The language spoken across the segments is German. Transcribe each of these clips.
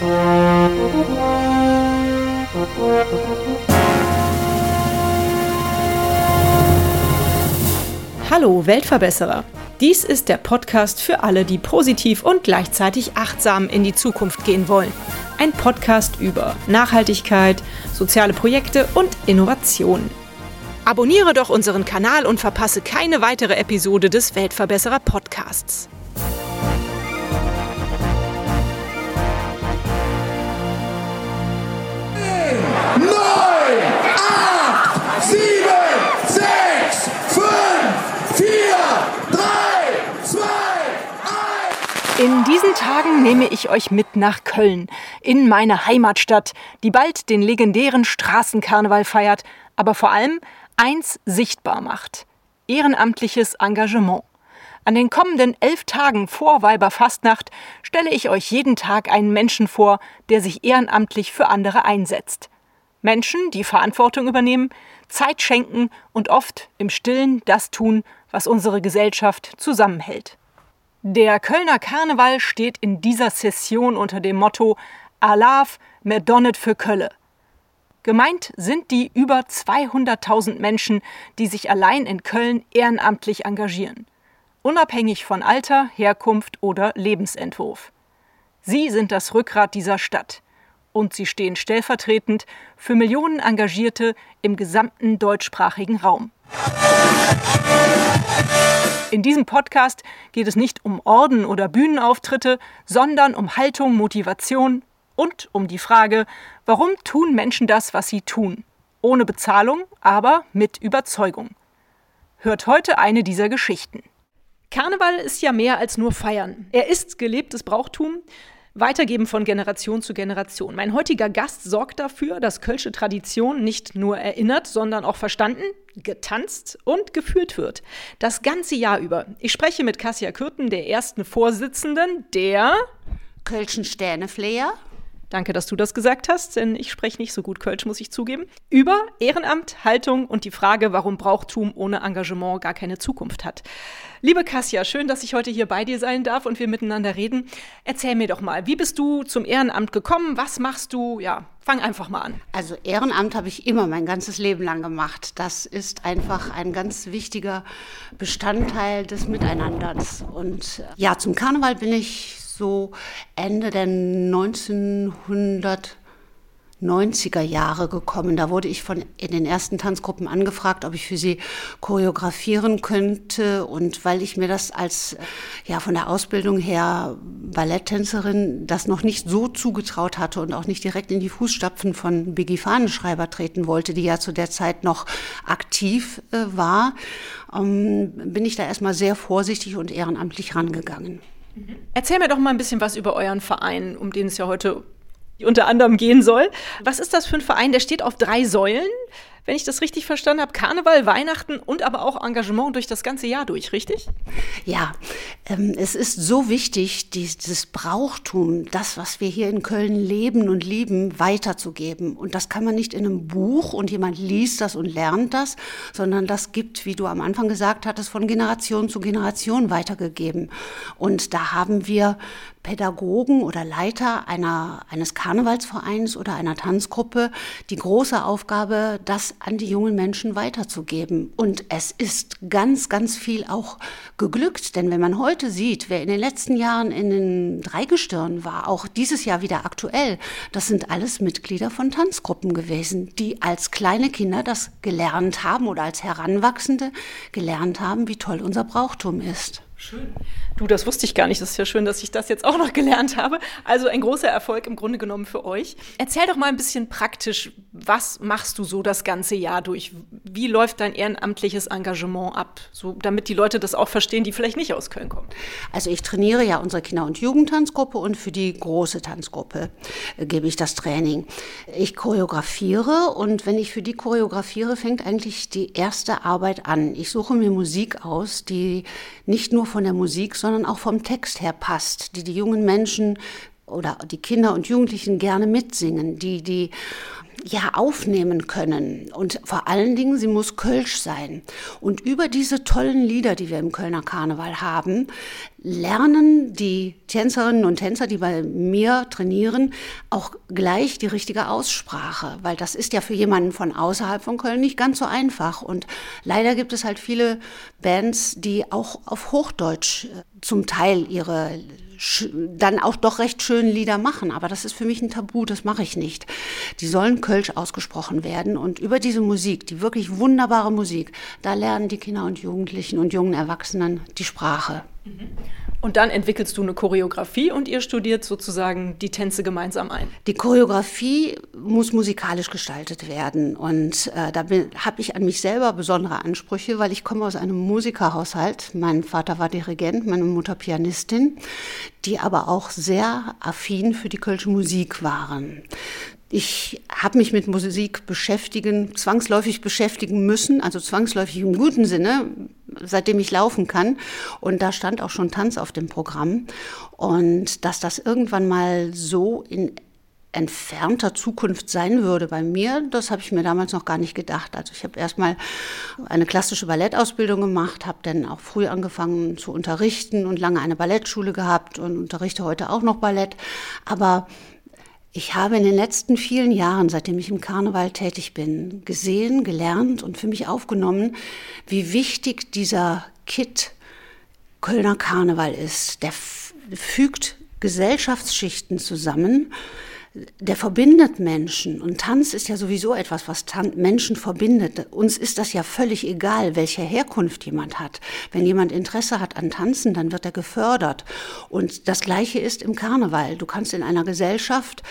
Hallo Weltverbesserer! Dies ist der Podcast für alle, die positiv und gleichzeitig achtsam in die Zukunft gehen wollen. Ein Podcast über Nachhaltigkeit, soziale Projekte und Innovation. Abonniere doch unseren Kanal und verpasse keine weitere Episode des Weltverbesserer Podcasts. In diesen Tagen nehme ich euch mit nach Köln, in meine Heimatstadt, die bald den legendären Straßenkarneval feiert, aber vor allem eins sichtbar macht: ehrenamtliches Engagement. An den kommenden 11 Tagen vor Weiberfastnacht stelle ich euch jeden Tag einen Menschen vor, der sich ehrenamtlich für andere einsetzt. Menschen, die Verantwortung übernehmen, Zeit schenken und oft im Stillen das tun, was unsere Gesellschaft zusammenhält. Der Kölner Karneval steht in dieser Session unter dem Motto Alaaf mer Donnet für Kölle. Gemeint sind die über 200.000 Menschen, die sich allein in Köln ehrenamtlich engagieren. Unabhängig von Alter, Herkunft oder Lebensentwurf. Sie sind das Rückgrat dieser Stadt. Und sie stehen stellvertretend für Millionen Engagierte im gesamten deutschsprachigen Raum. In diesem Podcast geht es nicht um Orden oder Bühnenauftritte, sondern um Haltung, Motivation und um die Frage, warum tun Menschen das, was sie tun? Ohne Bezahlung, aber mit Überzeugung. Hört heute eine dieser Geschichten. Karneval ist ja mehr als nur Feiern. Er ist gelebtes Brauchtum, Weitergeben von Generation zu Generation. Mein heutiger Gast sorgt dafür, dass kölsche Tradition nicht nur erinnert, sondern auch verstanden, getanzt und gefühlt wird. Das ganze Jahr über. Ich spreche mit Kasia Kürten, der ersten Vorsitzenden der Kölschen Sternefleher. Danke, dass du das gesagt hast, denn ich spreche nicht so gut Kölsch, muss ich zugeben. Über Ehrenamt, Haltung und die Frage, warum Brauchtum ohne Engagement gar keine Zukunft hat. Liebe Kasia, schön, dass ich heute hier bei dir sein darf und wir miteinander reden. Erzähl mir doch mal, wie bist du zum Ehrenamt gekommen? Was machst du? Ja, fang einfach mal an. Also Ehrenamt habe ich immer mein ganzes Leben lang gemacht. Das ist einfach ein ganz wichtiger Bestandteil des Miteinanders. Und ja, zum Karneval bin ich so Ende der 1990er Jahre gekommen. Da wurde ich in den ersten Tanzgruppen angefragt, ob ich für sie choreografieren könnte. Und weil ich mir das als von der Ausbildung her Balletttänzerin das noch nicht so zugetraut hatte und auch nicht direkt in die Fußstapfen von Biggie Fahnenschreiber treten wollte, die ja zu der Zeit noch aktiv war, bin ich da erstmal sehr vorsichtig und ehrenamtlich rangegangen. Erzähl mir doch mal ein bisschen was über euren Verein, um den es ja heute unter anderem gehen soll. Was ist das für ein Verein? Der steht auf 3 Säulen, wenn ich das richtig verstanden habe. Karneval, Weihnachten und aber auch Engagement durch das ganze Jahr durch, richtig? Ja, es ist so wichtig, dieses Brauchtum, das, was wir hier in Köln leben und lieben, weiterzugeben. Und das kann man nicht in einem Buch und jemand liest das und lernt das, sondern das gibt, wie du am Anfang gesagt hattest, von Generation zu Generation weitergegeben. Und da haben wir Pädagogen oder Leiter eines Karnevalsvereins oder einer Tanzgruppe die große Aufgabe, das an die jungen Menschen weiterzugeben. Und es ist ganz, ganz viel auch geglückt, denn wenn man heute sieht, wer in den letzten Jahren in den Dreigestirn war, auch dieses Jahr wieder aktuell, das sind alles Mitglieder von Tanzgruppen gewesen, die als kleine Kinder das gelernt haben oder als Heranwachsende gelernt haben, wie toll unser Brauchtum ist. Schön. Du, das wusste ich gar nicht. Das ist ja schön, dass ich das jetzt auch noch gelernt habe. Also ein großer Erfolg im Grunde genommen für euch. Erzähl doch mal ein bisschen praktisch, was machst du so das ganze Jahr durch? Wie läuft dein ehrenamtliches Engagement ab? So, damit die Leute das auch verstehen, die vielleicht nicht aus Köln kommen. Also ich trainiere ja unsere Kinder- und Jugendtanzgruppe und für die große Tanzgruppe gebe ich das Training. Ich choreografiere und wenn ich für die choreografiere, fängt eigentlich die erste Arbeit an. Ich suche mir Musik aus, die nicht nur von der Musik, sondern auch vom Text her passt, die jungen Menschen oder die Kinder und Jugendlichen gerne mitsingen, die aufnehmen können. Und vor allen Dingen, sie muss kölsch sein. Und über diese tollen Lieder, die wir im Kölner Karneval haben, lernen die Tänzerinnen und Tänzer, die bei mir trainieren, auch gleich die richtige Aussprache. Weil das ist ja für jemanden von außerhalb von Köln nicht ganz so einfach. Und leider gibt es halt viele Bands, die auch auf Hochdeutsch zum Teil ihre dann auch doch recht schönen Lieder machen. Aber das ist für mich ein Tabu, das mache ich nicht. Die sollen kölsch ausgesprochen werden. Und über diese Musik, die wirklich wunderbare Musik, da lernen die Kinder und Jugendlichen und jungen Erwachsenen die Sprache. Und dann entwickelst du eine Choreografie und ihr studiert sozusagen die Tänze gemeinsam ein. Die Choreografie muss musikalisch gestaltet werden. Und da habe ich an mich selber besondere Ansprüche, weil ich komme aus einem Musikerhaushalt. Mein Vater war Dirigent, meine Mutter Pianistin, die aber auch sehr affin für die kölsche Musik waren. Ich habe mich mit Musik zwangsläufig beschäftigen müssen, also zwangsläufig im guten Sinne, seitdem ich laufen kann. Und da stand auch schon Tanz auf dem Programm. Und dass das irgendwann mal so in entfernter Zukunft sein würde bei mir, das habe ich mir damals noch gar nicht gedacht. Also ich habe erstmal eine klassische Ballettausbildung gemacht, habe dann auch früh angefangen zu unterrichten und lange eine Ballettschule gehabt und unterrichte heute auch noch Ballett. Aber ich habe in den letzten vielen Jahren, seitdem ich im Karneval tätig bin, gesehen, gelernt und für mich aufgenommen, wie wichtig dieser Kitt Kölner Karneval ist. Der fügt Gesellschaftsschichten zusammen, der verbindet Menschen. Und Tanz ist ja sowieso etwas, was Menschen verbindet. Uns ist das ja völlig egal, welche Herkunft jemand hat. Wenn jemand Interesse hat an Tanzen, dann wird er gefördert. Und das Gleiche ist im Karneval. Du kannst in einer Gesellschaft,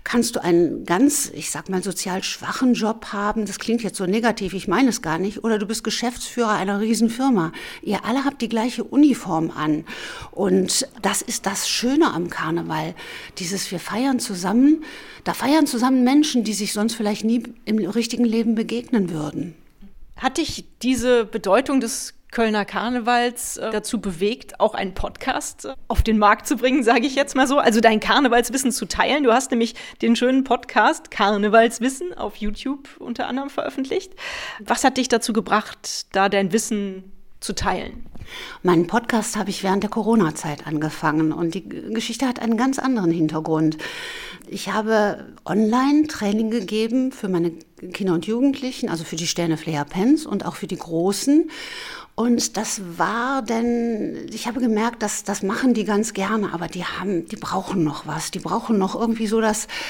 einen ganz, ich sag mal, sozial schwachen Job haben. Das klingt jetzt so negativ, ich meine es gar nicht. Oder du bist Geschäftsführer einer Riesenfirma. Ihr alle habt die gleiche Uniform an. Und das ist das Schöne am Karneval. Wir feiern zusammen. Da feiern zusammen Menschen, die sich sonst vielleicht nie im richtigen Leben begegnen würden. Hat dich diese Bedeutung des Kölner Karnevals dazu bewegt, auch einen Podcast auf den Markt zu bringen, sage ich jetzt mal so? Also dein Karnevalswissen zu teilen. Du hast nämlich den schönen Podcast Karnevalswissen auf YouTube unter anderem veröffentlicht. Was hat dich dazu gebracht, da dein Wissen zu teilen? Meinen Podcast habe ich während der Corona-Zeit angefangen und die Geschichte hat einen ganz anderen Hintergrund. Ich habe Online-Training gegeben für meine Kinder und Jugendlichen, also für die Sterne Flair Pens und auch für die Großen. Und das war denn, ich habe gemerkt, das machen die ganz gerne, aber die brauchen noch was. Die brauchen noch irgendwie so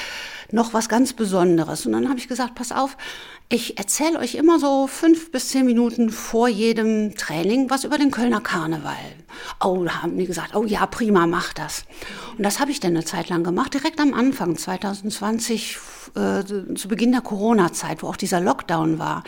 noch was ganz Besonderes. Und dann habe ich gesagt, pass auf, ich erzähle euch immer so 5 bis 10 Minuten vor jedem Training was über den Kölner Karneval. Oh, da haben die gesagt, oh ja, prima, mach das. Und das habe ich dann eine Zeit lang gemacht, direkt am Anfang 2020, zu Beginn der Corona-Zeit, wo auch dieser Lockdown war.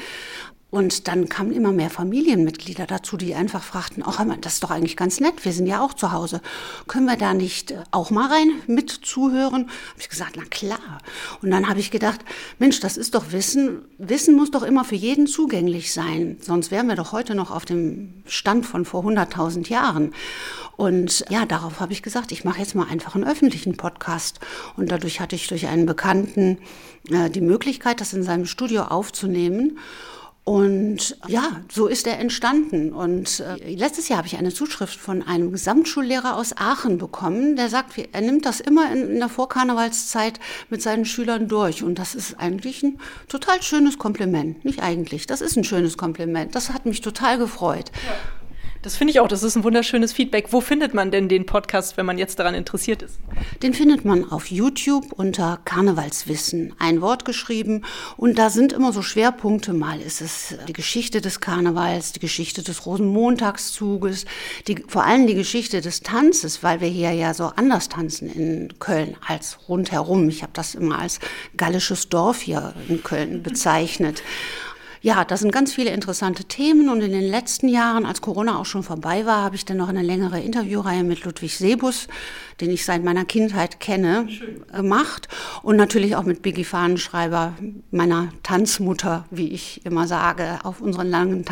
Und dann kamen immer mehr Familienmitglieder dazu, die einfach fragten, ach, das ist doch eigentlich ganz nett, wir sind ja auch zu Hause. Können wir da nicht auch mal rein mit zuhören? Habe ich gesagt, na klar. Und dann habe ich gedacht, Mensch, das ist doch Wissen. Wissen muss doch immer für jeden zugänglich sein. Sonst wären wir doch heute noch auf dem Stand von vor 100.000 Jahren. Und ja, darauf habe ich gesagt, ich mache jetzt mal einfach einen öffentlichen Podcast. Und dadurch hatte ich durch einen Bekannten die Möglichkeit, das in seinem Studio aufzunehmen. Und ja, so ist er entstanden. Und letztes Jahr habe ich eine Zuschrift von einem Gesamtschullehrer aus Aachen bekommen, der sagt, er nimmt das immer in der Vorkarnevalszeit mit seinen Schülern durch. Und das ist eigentlich ein total schönes Kompliment. Nicht eigentlich, das ist ein schönes Kompliment. Das hat mich total gefreut. Ja. Das finde ich auch, das ist ein wunderschönes Feedback. Wo findet man denn den Podcast, wenn man jetzt daran interessiert ist? Den findet man auf YouTube unter Karnevalswissen, ein Wort geschrieben. Und da sind immer so Schwerpunkte. Mal ist es die Geschichte des Karnevals, die Geschichte des Rosenmontagszuges, vor allem die Geschichte des Tanzes, weil wir hier ja so anders tanzen in Köln als rundherum. Ich habe das immer als gallisches Dorf hier in Köln bezeichnet. Ja, das sind ganz viele interessante Themen und in den letzten Jahren, als Corona auch schon vorbei war, habe ich dann noch eine längere Interviewreihe mit Ludwig Sebus, den ich seit meiner Kindheit kenne, gemacht und natürlich auch mit Biggie Fahnenschreiber, meiner Tanzmutter, wie ich immer sage, auf unseren langen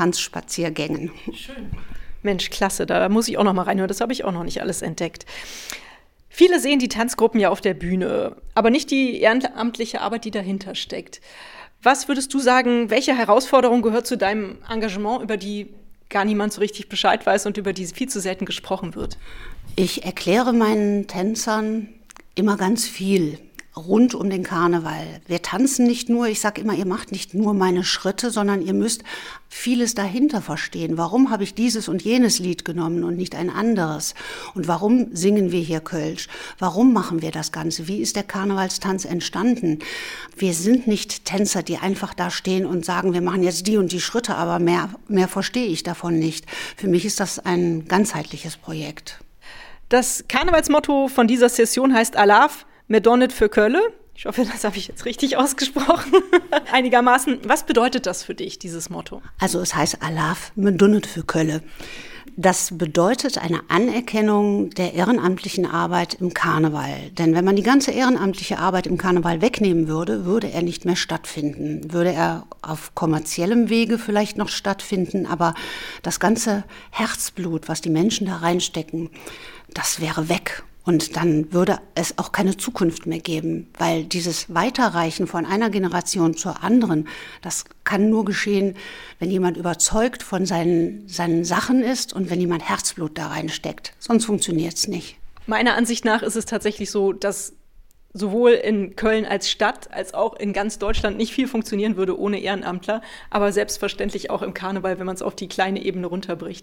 Tanzspaziergängen. Schön. Mensch, klasse, da muss ich auch noch mal reinhören, das habe ich auch noch nicht alles entdeckt. Viele sehen die Tanzgruppen ja auf der Bühne, aber nicht die ehrenamtliche Arbeit, die dahinter steckt. Was würdest du sagen, welche Herausforderung gehört zu deinem Engagement, über die gar niemand so richtig Bescheid weiß und über die viel zu selten gesprochen wird? Ich erkläre meinen Tänzern immer ganz viel rund um den Karneval. Wir tanzen nicht nur, ich sage immer, ihr macht nicht nur meine Schritte, sondern ihr müsst vieles dahinter verstehen. Warum habe ich dieses und jenes Lied genommen und nicht ein anderes? Und warum singen wir hier Kölsch? Warum machen wir das Ganze? Wie ist der Karnevalstanz entstanden? Wir sind nicht Tänzer, die einfach da stehen und sagen, wir machen jetzt die und die Schritte, aber mehr verstehe ich davon nicht. Für mich ist das ein ganzheitliches Projekt. Das Karnevalsmotto von dieser Session heißt Alaf, mir donnet für Kölle. Ich hoffe, das habe ich jetzt richtig ausgesprochen. Einigermaßen. Was bedeutet das für dich, dieses Motto? Also es heißt Alaf, mir donnet für Kölle. Das bedeutet eine Anerkennung der ehrenamtlichen Arbeit im Karneval. Denn wenn man die ganze ehrenamtliche Arbeit im Karneval wegnehmen würde, würde er nicht mehr stattfinden. Würde er auf kommerziellem Wege vielleicht noch stattfinden, aber das ganze Herzblut, was die Menschen da reinstecken, das wäre weg. Und dann würde es auch keine Zukunft mehr geben, weil dieses Weiterreichen von einer Generation zur anderen, das kann nur geschehen, wenn jemand überzeugt von seinen Sachen ist und wenn jemand Herzblut da reinsteckt. Sonst funktioniert es nicht. Meiner Ansicht nach ist es tatsächlich so, dass sowohl in Köln als Stadt als auch in ganz Deutschland nicht viel funktionieren würde ohne Ehrenamtler, aber selbstverständlich auch im Karneval, wenn man es auf die kleine Ebene runterbricht.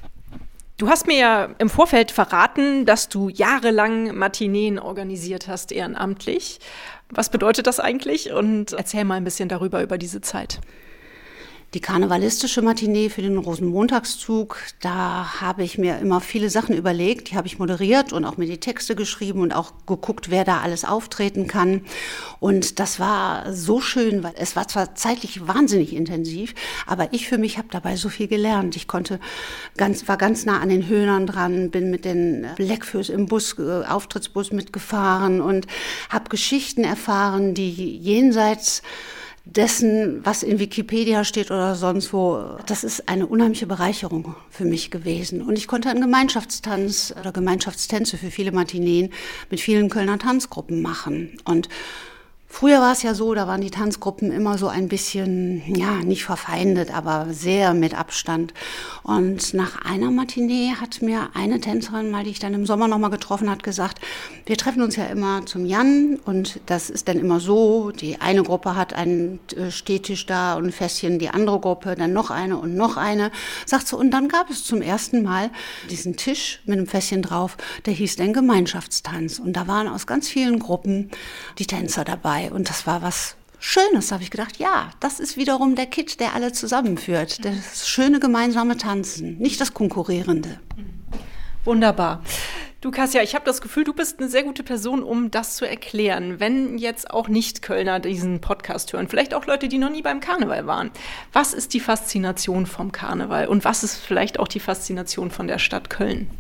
Du hast mir ja im Vorfeld verraten, dass du jahrelang Matineen organisiert hast, ehrenamtlich. Was bedeutet das eigentlich? Und erzähl mal ein bisschen darüber, über diese Zeit. Die karnevalistische Matinee für den Rosenmontagszug, da habe ich mir immer viele Sachen überlegt. Die habe ich moderiert und auch mir die Texte geschrieben und auch geguckt, wer da alles auftreten kann. Und das war so schön, weil es war zwar zeitlich wahnsinnig intensiv, aber ich für mich habe dabei so viel gelernt. Ich war ganz nah an den Höhnern dran, bin mit den Blackfoes im Auftrittsbus mitgefahren und habe Geschichten erfahren, die jenseits dessen, was in Wikipedia steht oder sonst wo, das ist eine unheimliche Bereicherung für mich gewesen. Und ich konnte einen Gemeinschaftstanz oder Gemeinschaftstänze für viele Matineen mit vielen Kölner Tanzgruppen machen. Und früher war es ja so, da waren die Tanzgruppen immer so ein bisschen, ja, nicht verfeindet, aber sehr mit Abstand. Und nach einer Matinee hat mir eine Tänzerin mal, die ich dann im Sommer nochmal getroffen hat, gesagt, wir treffen uns ja immer zum Jan und das ist dann immer so, die eine Gruppe hat einen Stehtisch da und ein Fässchen, die andere Gruppe, dann noch eine und noch eine. Sagt sie, und dann gab es zum ersten Mal diesen Tisch mit einem Fässchen drauf, der hieß dann Gemeinschaftstanz. Und da waren aus ganz vielen Gruppen die Tänzer dabei. Und das war was Schönes, da habe ich gedacht, ja, das ist wiederum der Kitt, der alle zusammenführt. Das schöne gemeinsame Tanzen, nicht das Konkurrierende. Wunderbar. Du, Kassia, ich habe das Gefühl, du bist eine sehr gute Person, um das zu erklären. Wenn jetzt auch Nicht-Kölner diesen Podcast hören, vielleicht auch Leute, die noch nie beim Karneval waren. Was ist die Faszination vom Karneval und was ist vielleicht auch die Faszination von der Stadt Köln?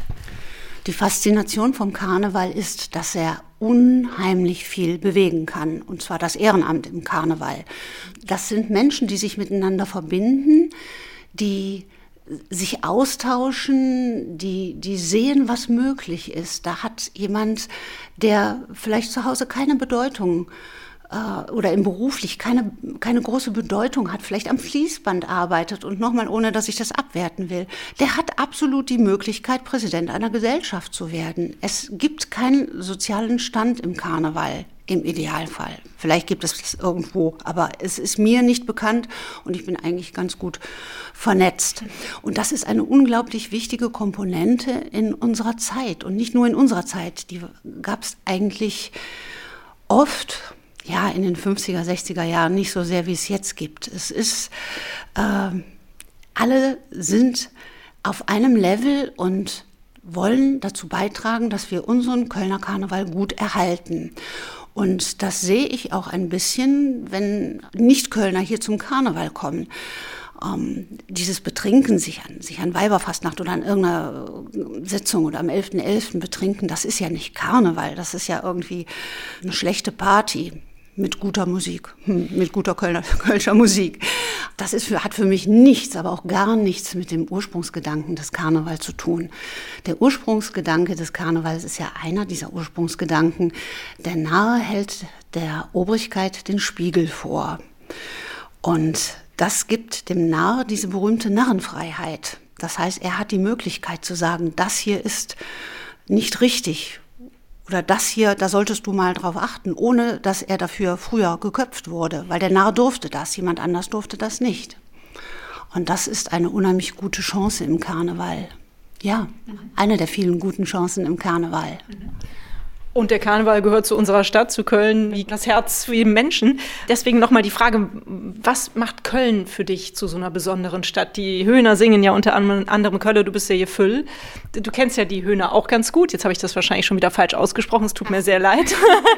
Die Faszination vom Karneval ist, dass er unheimlich viel bewegen kann, und zwar das Ehrenamt im Karneval. Das sind Menschen, die sich miteinander verbinden, die sich austauschen, die sehen, was möglich ist. Da hat jemand, der vielleicht zu Hause keine Bedeutung oder im beruflich keine große Bedeutung hat, vielleicht am Fließband arbeitet und nochmal, ohne dass ich das abwerten will, der hat absolut die Möglichkeit, Präsident einer Gesellschaft zu werden. Es gibt keinen sozialen Stand im Karneval, im Idealfall. Vielleicht gibt es das irgendwo, aber es ist mir nicht bekannt und ich bin eigentlich ganz gut vernetzt. Und das ist eine unglaublich wichtige Komponente in unserer Zeit und nicht nur in unserer Zeit. Die gab es eigentlich oft, ja, in den 50er, 60er Jahren nicht so sehr, wie es jetzt gibt. Es ist, alle sind auf einem Level und wollen dazu beitragen, dass wir unseren Kölner Karneval gut erhalten. Und das sehe ich auch ein bisschen, wenn Nicht-Kölner hier zum Karneval kommen. Dieses Betrinken, sich an Weiberfastnacht oder an irgendeiner Sitzung oder am 11.11. betrinken, das ist ja nicht Karneval, das ist ja irgendwie eine schlechte Party. Mit guter Musik, mit guter Kölscher Musik. hat für mich nichts, aber auch gar nichts mit dem Ursprungsgedanken des Karnevals zu tun. Der Ursprungsgedanke des Karnevals ist ja einer dieser Ursprungsgedanken. Der Narr hält der Obrigkeit den Spiegel vor. Und das gibt dem Narr diese berühmte Narrenfreiheit. Das heißt, er hat die Möglichkeit zu sagen, das hier ist nicht richtig. Oder das hier, da solltest du mal drauf achten, ohne dass er dafür früher geköpft wurde. Weil der Narr durfte das, jemand anders durfte das nicht. Und das ist eine unheimlich gute Chance im Karneval. Ja, eine der vielen guten Chancen im Karneval. Und der Karneval gehört zu unserer Stadt, zu Köln, wie das Herz für jeden Menschen. Deswegen nochmal die Frage, was macht Köln für dich zu so einer besonderen Stadt? Die Höhner singen ja unter anderem Kölle, du bist ja hier Füll. Du kennst ja die Höhner auch ganz gut. Jetzt habe ich das wahrscheinlich schon wieder falsch ausgesprochen, es tut mir sehr leid.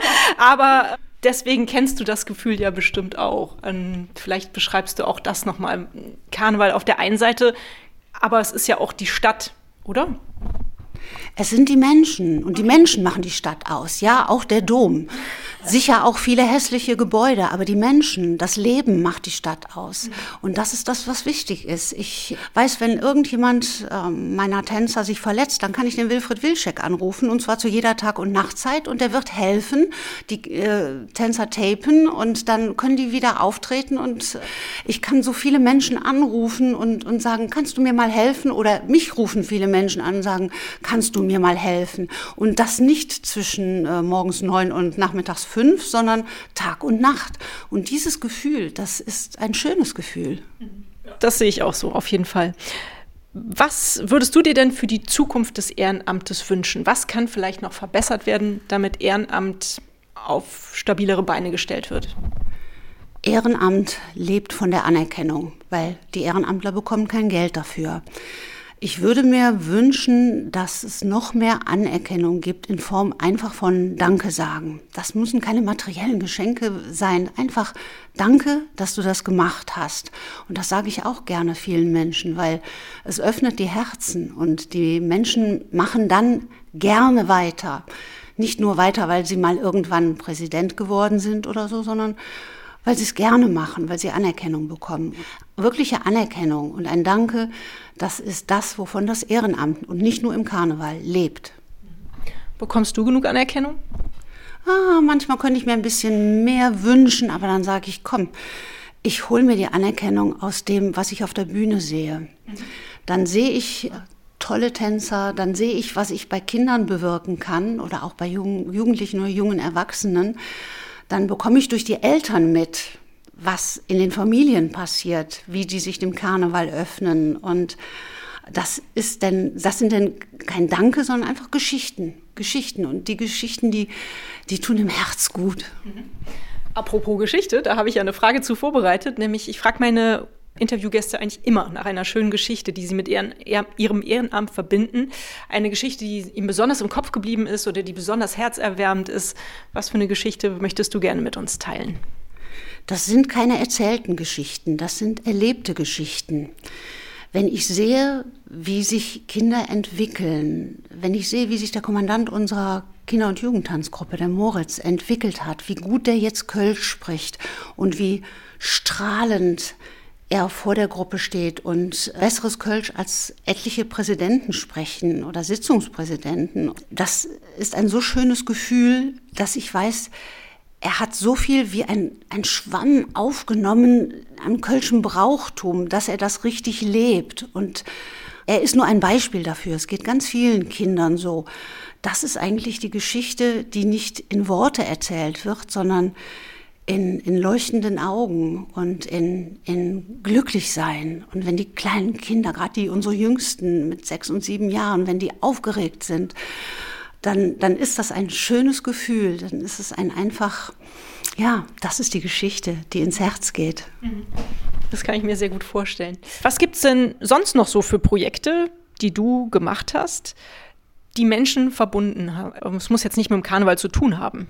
Aber deswegen kennst du das Gefühl ja bestimmt auch. Vielleicht beschreibst du auch das nochmal. Karneval auf der einen Seite, aber es ist ja auch die Stadt, oder? Es sind die Menschen und die Menschen machen die Stadt aus, ja, auch der Dom. Sicher auch viele hässliche Gebäude, aber die Menschen, das Leben macht die Stadt aus. Und das ist das, was wichtig ist. Ich weiß, wenn irgendjemand meiner Tänzer sich verletzt, dann kann ich den Wilfried Wilczek anrufen, und zwar zu jeder Tag- und Nachtzeit, und der wird helfen, die Tänzer tapen, und dann können die wieder auftreten, und ich kann so viele Menschen anrufen und sagen, kannst du mir mal helfen? Oder mich rufen viele Menschen an und sagen, kannst du mir mal helfen? Und das nicht zwischen morgens 9 und nachmittags 5, sondern Tag und Nacht. Und dieses Gefühl, das ist ein schönes Gefühl. Das sehe ich auch so, auf jeden Fall. Was würdest du dir denn für die Zukunft des Ehrenamtes wünschen? Was kann vielleicht noch verbessert werden, damit Ehrenamt auf stabilere Beine gestellt wird? Ehrenamt lebt von der Anerkennung, weil die Ehrenamtler bekommen kein Geld dafür. Ich würde mir wünschen, dass es noch mehr Anerkennung gibt in Form einfach von Danke sagen. Das müssen keine materiellen Geschenke sein. Einfach Danke, dass du das gemacht hast. Und das sage ich auch gerne vielen Menschen, weil es öffnet die Herzen und die Menschen machen dann gerne weiter. Nicht nur weiter, weil sie mal irgendwann Präsident geworden sind oder so, sondern weil sie es gerne machen, weil sie Anerkennung bekommen. Wirkliche Anerkennung und ein Danke, das ist das, wovon das Ehrenamt und nicht nur im Karneval lebt. Bekommst du genug Anerkennung? Manchmal könnte ich mir ein bisschen mehr wünschen, aber dann sage ich, komm, ich hole mir die Anerkennung aus dem, was ich auf der Bühne sehe. Dann sehe ich tolle Tänzer, dann sehe ich, was ich bei Kindern bewirken kann oder auch bei Jugendlichen oder jungen Erwachsenen. Dann bekomme ich durch die Eltern mit, was in den Familien passiert, wie die sich dem Karneval öffnen. Und das sind dann kein Danke, sondern einfach Geschichten. Und die Geschichten, die tun dem Herz gut. Apropos Geschichte, da habe ich ja eine Frage zu vorbereitet, nämlich ich frage meine Interviewgäste eigentlich immer nach einer schönen Geschichte, die sie mit ihrem Ehrenamt verbinden. Eine Geschichte, die ihnen besonders im Kopf geblieben ist oder die besonders herzerwärmend ist. Was für eine Geschichte möchtest du gerne mit uns teilen? Das sind keine erzählten Geschichten, das sind erlebte Geschichten. Wenn ich sehe, wie sich Kinder entwickeln, wenn ich sehe, wie sich der Kommandant unserer Kinder- und Jugendtanzgruppe, der Moritz, entwickelt hat, wie gut der jetzt Kölsch spricht und wie strahlend er vor der Gruppe steht und besseres Kölsch als etliche Präsidenten sprechen oder Sitzungspräsidenten. Das ist ein so schönes Gefühl, dass ich weiß, er hat so viel wie ein Schwamm aufgenommen an kölschem Brauchtum, dass er das richtig lebt. Und er ist nur ein Beispiel dafür. Es geht ganz vielen Kindern so. Das ist eigentlich die Geschichte, die nicht in Worte erzählt wird, sondern in leuchtenden Augen und in Glücklichsein. Und wenn die kleinen Kinder, gerade unsere Jüngsten mit 6 und 7 Jahren, wenn die aufgeregt sind, dann ist das ein schönes Gefühl. Dann ist es das ist die Geschichte, die ins Herz geht. Das kann ich mir sehr gut vorstellen. Was gibt es denn sonst noch so für Projekte, die du gemacht hast, die Menschen verbunden haben? Es muss jetzt nicht mit dem Karneval zu tun haben.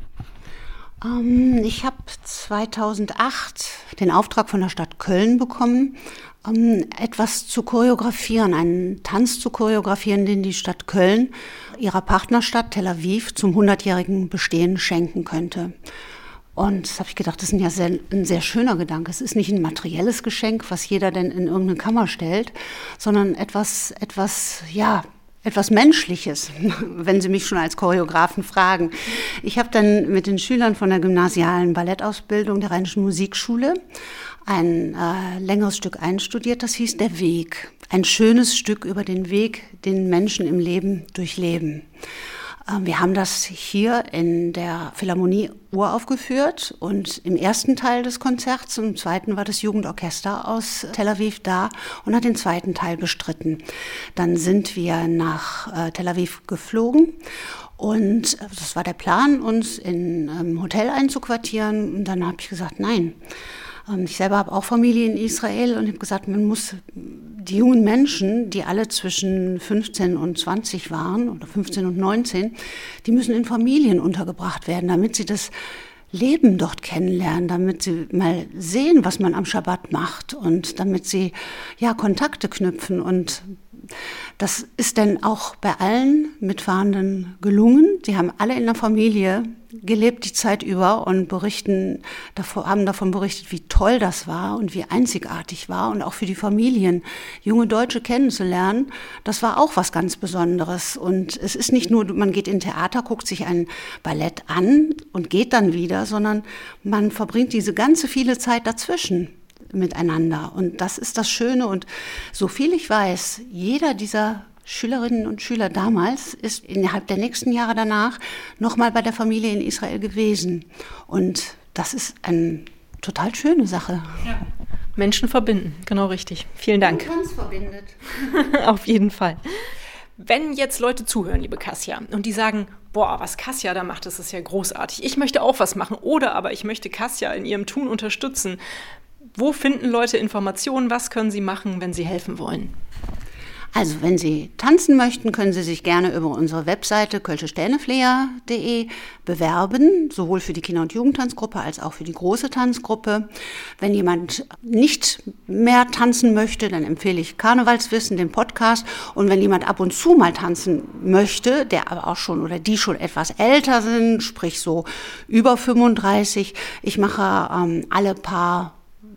Ich habe 2008 den Auftrag von der Stadt Köln bekommen, etwas zu choreografieren, einen Tanz zu choreografieren, den die Stadt Köln ihrer Partnerstadt Tel Aviv zum 100-jährigen Bestehen schenken könnte. Und das habe ich gedacht, das ist ein sehr schöner Gedanke. Es ist nicht ein materielles Geschenk, was jeder denn in irgendeine Kammer stellt, sondern etwas Menschliches, wenn Sie mich schon als Choreografen fragen. Ich habe dann mit den Schülern von der gymnasialen Ballettausbildung der Rheinischen Musikschule ein längeres Stück einstudiert, das hieß Der Weg. Ein schönes Stück über den Weg, den Menschen im Leben durchleben. Wir haben das hier in der Philharmonie uraufgeführt und im ersten Teil des Konzerts, im zweiten war das Jugendorchester aus Tel Aviv da und hat den zweiten Teil bestritten. Dann sind wir nach Tel Aviv geflogen und das war der Plan, uns in einem Hotel einzuquartieren. Und dann habe ich gesagt, nein. Ich selber habe auch Familie in Israel und habe gesagt, man muss die jungen Menschen, die alle zwischen 15 und 20 waren oder 15 und 19, die müssen in Familien untergebracht werden, damit sie das Leben dort kennenlernen, damit sie mal sehen, was man am Schabbat macht und damit sie Kontakte knüpfen. Und das ist dann auch bei allen Mitfahrenden gelungen. Die haben alle in der Familie gelebt die Zeit über und haben davon berichtet, wie toll das war und wie einzigartig war. Und auch für die Familien, junge Deutsche kennenzulernen, das war auch was ganz Besonderes. Und es ist nicht nur, man geht in Theater, guckt sich ein Ballett an und geht dann wieder, sondern man verbringt diese ganze viele Zeit dazwischen miteinander. Und das ist das Schöne. Und so viel ich weiß, jeder dieser Schülerinnen und Schüler damals ist innerhalb der nächsten Jahre danach nochmal bei der Familie in Israel gewesen. Und das ist eine total schöne Sache. Ja. Menschen verbinden, genau richtig. Vielen Dank. Und Tanz verbindet. Auf jeden Fall. Wenn jetzt Leute zuhören, liebe Kassia, und die sagen, boah, was Kassia da macht, das ist ja großartig. Ich möchte auch was machen oder aber ich möchte Kassia in ihrem Tun unterstützen. Wo finden Leute Informationen? Was können sie machen, wenn sie helfen wollen? Also, wenn Sie tanzen möchten, können Sie sich gerne über unsere Webseite kölschestänefleher.de bewerben, sowohl für die Kinder- und Jugendtanzgruppe als auch für die große Tanzgruppe. Wenn jemand nicht mehr tanzen möchte, dann empfehle ich Karnevalswissen, den Podcast. Und wenn jemand ab und zu mal tanzen möchte, der aber auch schon oder die schon etwas älter sind, sprich so über 35, ich mache alle paar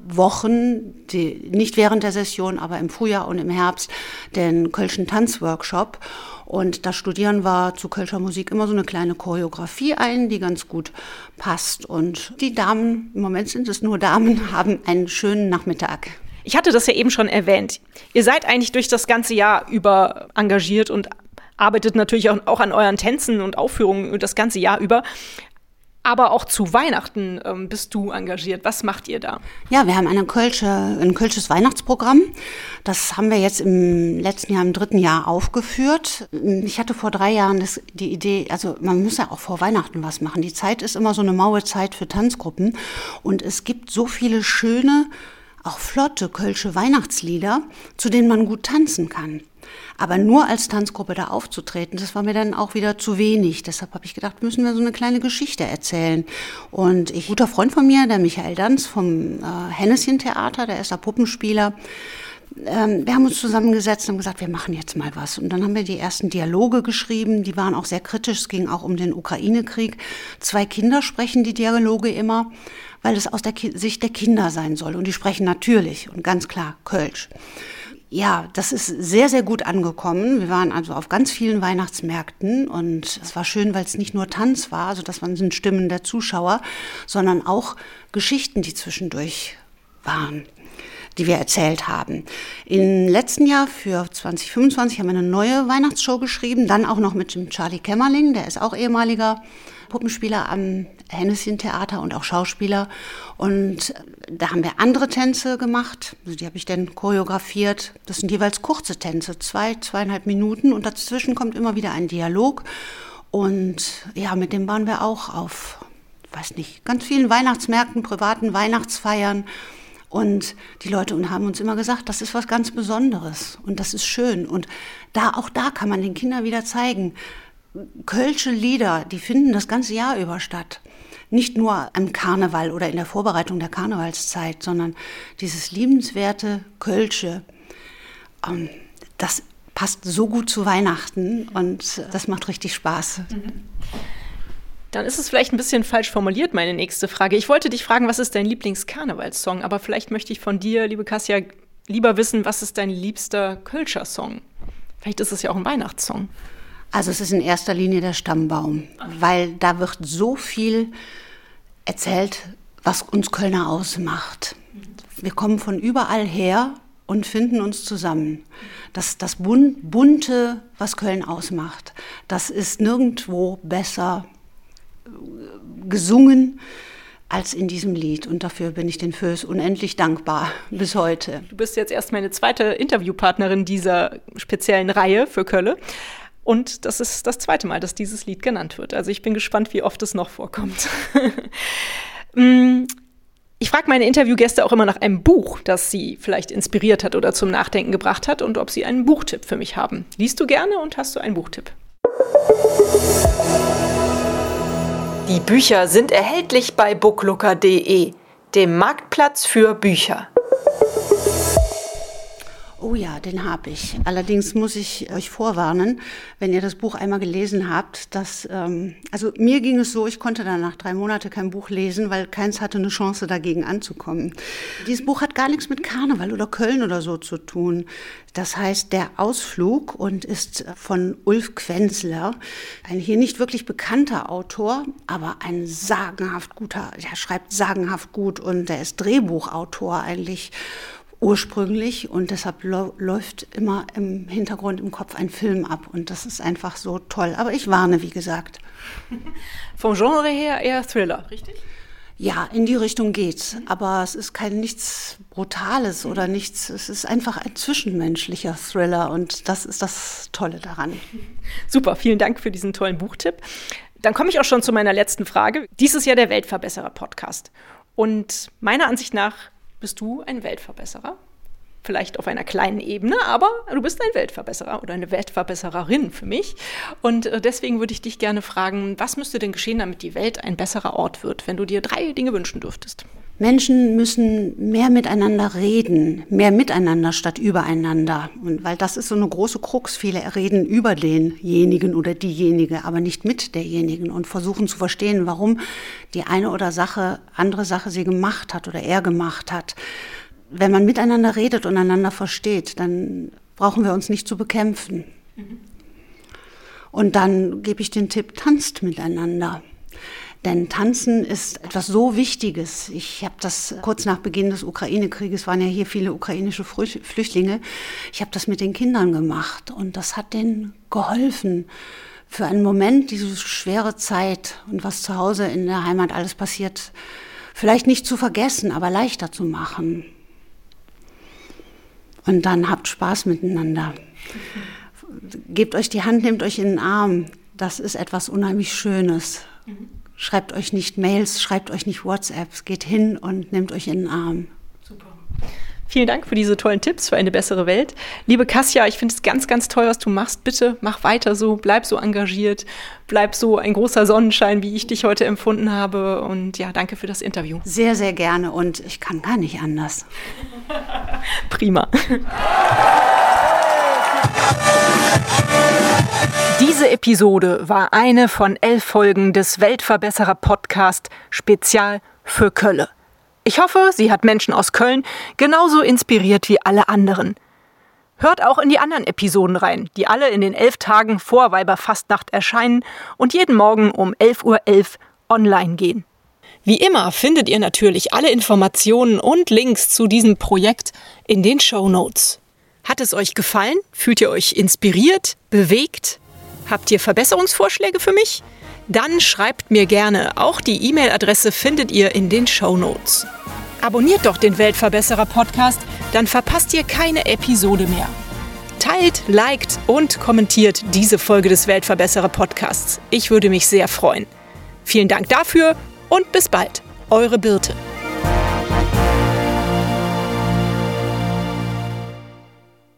Wochen, nicht während der Session, aber im Frühjahr und im Herbst, den Kölschen Tanzworkshop. Und da studieren wir zu Kölscher Musik immer so eine kleine Choreografie ein, die ganz gut passt. Und die Damen, im Moment sind es nur Damen, haben einen schönen Nachmittag. Ich hatte das ja eben schon erwähnt. Ihr seid eigentlich durch das ganze Jahr über engagiert und arbeitet natürlich auch an euren Tänzen und Aufführungen das ganze Jahr über. Aber auch zu Weihnachten bist du engagiert. Was macht ihr da? Ja, wir haben ein kölsches Weihnachtsprogramm. Das haben wir jetzt im letzten Jahr, im 3. Jahr aufgeführt. Ich hatte vor 3 Jahren die Idee, also man muss ja auch vor Weihnachten was machen. Die Zeit ist immer so eine maue Zeit für Tanzgruppen. Und es gibt so viele schöne, auch flotte kölsche Weihnachtslieder, zu denen man gut tanzen kann. Aber nur als Tanzgruppe da aufzutreten, das war mir dann auch wieder zu wenig. Deshalb habe ich gedacht, müssen wir so eine kleine Geschichte erzählen. Und ein guter Freund von mir, der Michael Danz vom Henneschen-Theater, der ist da Puppenspieler, wir haben uns zusammengesetzt und gesagt, wir machen jetzt mal was. Und dann haben wir die ersten Dialoge geschrieben, die waren auch sehr kritisch, es ging auch um den Ukraine-Krieg. 2 Kinder sprechen die Dialoge immer, weil es aus der Sicht der Kinder sein soll. Und die sprechen natürlich und ganz klar Kölsch. Ja, das ist sehr, sehr gut angekommen. Wir waren also auf ganz vielen Weihnachtsmärkten und es war schön, weil es nicht nur Tanz war, also das waren Stimmen der Zuschauer, sondern auch Geschichten, die zwischendurch waren, die wir erzählt haben. Im letzten Jahr für 2025 haben wir eine neue Weihnachtsshow geschrieben, dann auch noch mit dem Charlie Kämmerling, der ist auch ehemaliger Puppenspieler am Henneschen-Theater und auch Schauspieler. Und da haben wir andere Tänze gemacht, also die habe ich dann choreografiert. Das sind jeweils kurze Tänze, 2,5 Minuten und dazwischen kommt immer wieder ein Dialog. Und ja, mit dem waren wir auch auf, weiß nicht, ganz vielen Weihnachtsmärkten, privaten Weihnachtsfeiern. Und die Leute haben uns immer gesagt, das ist was ganz Besonderes und das ist schön. Und auch da kann man den Kindern wieder zeigen, kölsche Lieder, die finden das ganze Jahr über statt. Nicht nur am Karneval oder in der Vorbereitung der Karnevalszeit, sondern dieses liebenswerte Kölsche, das passt so gut zu Weihnachten und das macht richtig Spaß. Dann ist es vielleicht ein bisschen falsch formuliert, meine nächste Frage. Ich wollte dich fragen, was ist dein Lieblingskarnevalssong? Aber vielleicht möchte ich von dir, liebe Kasia, lieber wissen, was ist dein liebster Kölscher Song? Vielleicht ist es ja auch ein Weihnachtssong. Also es ist in erster Linie der Stammbaum, weil da wird so viel erzählt, was uns Kölner ausmacht. Wir kommen von überall her und finden uns zusammen. Das Bunte, was Köln ausmacht, das ist nirgendwo besser gesungen als in diesem Lied. Und dafür bin ich den Föß unendlich dankbar bis heute. Du bist jetzt erst meine zweite Interviewpartnerin dieser speziellen Reihe für Kölle. Und das ist das zweite Mal, dass dieses Lied genannt wird. Also ich bin gespannt, wie oft es noch vorkommt. Ich frage meine Interviewgäste auch immer nach einem Buch, das sie vielleicht inspiriert hat oder zum Nachdenken gebracht hat und ob sie einen Buchtipp für mich haben. Liest du gerne und hast du einen Buchtipp? Die Bücher sind erhältlich bei booklooker.de, dem Marktplatz für Bücher. Oh ja, den habe ich. Allerdings muss ich euch vorwarnen, wenn ihr das Buch einmal gelesen habt, dass, also mir ging es so, ich konnte dann nach 3 Monaten kein Buch lesen, weil keins hatte eine Chance dagegen anzukommen. Dieses Buch hat gar nichts mit Karneval oder Köln oder so zu tun. Das heißt Der Ausflug und ist von Ulf Quenzler, ein hier nicht wirklich bekannter Autor, aber ein sagenhaft guter, der schreibt sagenhaft gut und der ist Drehbuchautor eigentlich ursprünglich und deshalb läuft immer im Hintergrund im Kopf ein Film ab und das ist einfach so toll. Aber ich warne, wie gesagt. Vom Genre her eher Thriller, richtig? Ja, in die Richtung geht's, aber es ist nichts Brutales oder nichts, es ist einfach ein zwischenmenschlicher Thriller und das ist das Tolle daran. Super, vielen Dank für diesen tollen Buchtipp. Dann komme ich auch schon zu meiner letzten Frage. Dies ist ja der Weltverbesserer-Podcast und meiner Ansicht nach bist du ein Weltverbesserer? Vielleicht auf einer kleinen Ebene, aber du bist ein Weltverbesserer oder eine Weltverbessererin für mich. Und deswegen würde ich dich gerne fragen, was müsste denn geschehen, damit die Welt ein besserer Ort wird, wenn du dir 3 Dinge wünschen dürftest? Menschen müssen mehr miteinander reden, mehr miteinander statt übereinander. Und weil das ist so eine große Krux. Viele reden über denjenigen oder diejenige, aber nicht mit derjenigen und versuchen zu verstehen, warum die eine oder andere Sache sie gemacht hat oder er gemacht hat. Wenn man miteinander redet und einander versteht, dann brauchen wir uns nicht zu bekämpfen. Und dann gebe ich den Tipp, tanzt miteinander. Denn Tanzen ist etwas so Wichtiges. Ich habe das kurz nach Beginn des Ukraine-Krieges, waren ja hier viele ukrainische Flüchtlinge, ich habe das mit den Kindern gemacht und das hat denen geholfen, für einen Moment diese schwere Zeit und was zu Hause in der Heimat alles passiert, vielleicht nicht zu vergessen, aber leichter zu machen. Und dann habt Spaß miteinander. Gebt euch die Hand, nehmt euch in den Arm. Das ist etwas unheimlich Schönes. Schreibt euch nicht Mails, schreibt euch nicht WhatsApps. Geht hin und nehmt euch in den Arm. Super. Vielen Dank für diese tollen Tipps für eine bessere Welt. Liebe Kasia, ich finde es ganz, ganz toll, was du machst. Bitte mach weiter so, bleib so engagiert, bleib so ein großer Sonnenschein, wie ich dich heute empfunden habe. Und ja, danke für das Interview. Sehr, sehr gerne und ich kann gar nicht anders. Prima. Diese Episode war eine von 11 Folgen des Weltverbesserer-Podcast Spezial für Kölle. Ich hoffe, sie hat Menschen aus Köln genauso inspiriert wie alle anderen. Hört auch in die anderen Episoden rein, die alle in den 11 Tagen vor Weiberfastnacht erscheinen und jeden Morgen um 11:11 Uhr online gehen. Wie immer findet ihr natürlich alle Informationen und Links zu diesem Projekt in den Shownotes. Hat es euch gefallen? Fühlt ihr euch inspiriert, bewegt? Habt ihr Verbesserungsvorschläge für mich? Dann schreibt mir gerne. Auch die E-Mail-Adresse findet ihr in den Shownotes. Abonniert doch den Weltverbesserer-Podcast, dann verpasst ihr keine Episode mehr. Teilt, liked und kommentiert diese Folge des Weltverbesserer-Podcasts. Ich würde mich sehr freuen. Vielen Dank dafür und bis bald. Eure Birte.